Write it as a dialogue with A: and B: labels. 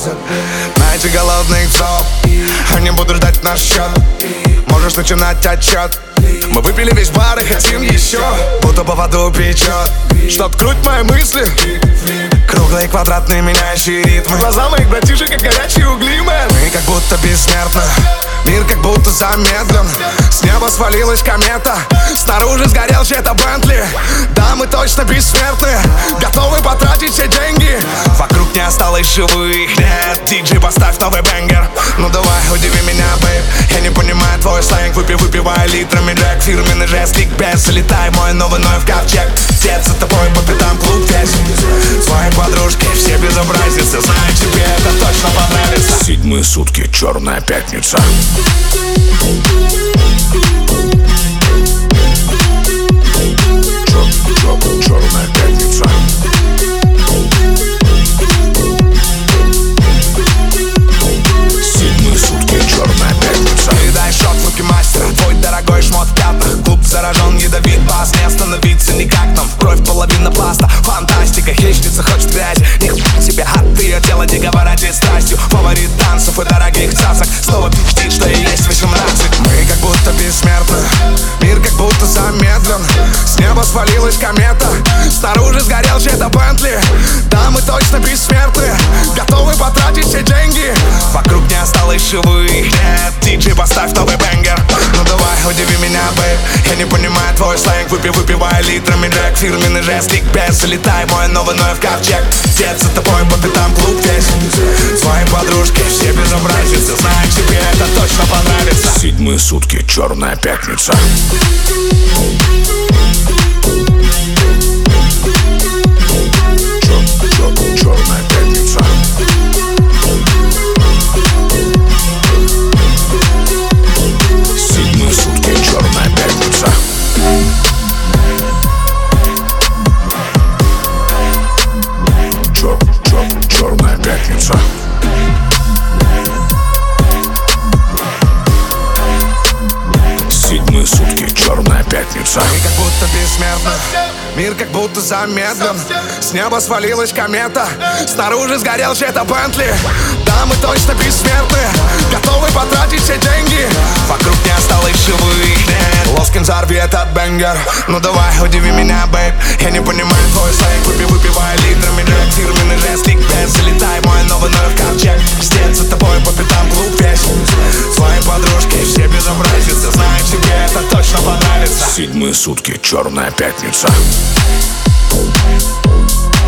A: Найти голодных псов, они будут ждать наш счет. Можешь начинать отчет. Мы выпили весь бар и хотим еще. Будто по воду печет. Чтоб круть мои мысли. Круглые, квадратные, меняющие ритмы. Глаза моих братишек, как горячие угли, мэн. Мы как будто бессмертны. Мир как будто замедлен. С неба свалилась комета. Снаружи сгорел чей-то Бентли. Да, мы точно бессмертны. Готовы потратить все деньги. Вокруг не осталось живых. Нет, диджей, поставь новый бенгер. Ну давай, удиви меня, бэйб. Я не понимаю твой сленг. Выпивай литрами Джек. Фирменный жест, ликбез. Залетай, мой новый в ковчег. Дед за тобой по пятам, клуб весь. Свои подружки, все безобразицы. Знаю, тебе это точно понравится.
B: Седьмые сутки, черная пятница. Черная пятница. Седьмые сутки, черная пятница.
A: Передай шот в руки мастера. Твой дорогой шмот в пятнах. Клуб заражен, ядовит бас. Не остановиться никак нам. Кровь половина пласта. Фантастика, хищница хочет грязь. Нихуя себе от ее тела не говорите страстью. Фаворит танцев и дорогих цацок. Снова пиздит, что и есть 18. Мы как будто бессмертны. Мир как будто замедлен. С неба свалилась комета. Снаружи сгорел чей-то Бентли. Да, мы точно бессмертны. Готовы потратить все деньги. Вокруг не осталось живых. Нет, диджей, поставь новый бенгер. Ну давай, удиви меня, бэйб. Я не понимаю твой сленг. Выпивай литрами Джек. Фирменный жест, ликбез. Залетай, мой новый в ковчег. Дед за тобой по пятам, клуб весь. Свои подружки, все безобразицы. Знаю, тебе это точно понравится.
B: Седьмые сутки, черная пятница. Черная пятница. Седьмые сутки, черная пятница. Черная пятница. Седьмые сутки, черная пятница.
A: Мы как будто бессмертны. Мир как будто замедлен. С неба свалилась комета. Снаружи сгорел чей-то Бентли. Да, мы точно бессмертны. Готовы потратить все деньги. Вокруг не осталось живых. Нет, Лоскин, взорви этот бенгер. Ну давай, удиви меня, бэйб. Я не понимаю твой сленг. Выпивай литрами Джек. Фирменный жест, ликбез. Залетай, мой новый в ковчег. Дед за тобой по пятам, клуб весь. Свои подружки, все безобразицы. Знаю, тебе это точно понравится.
B: Седьмые сутки, черная пятница.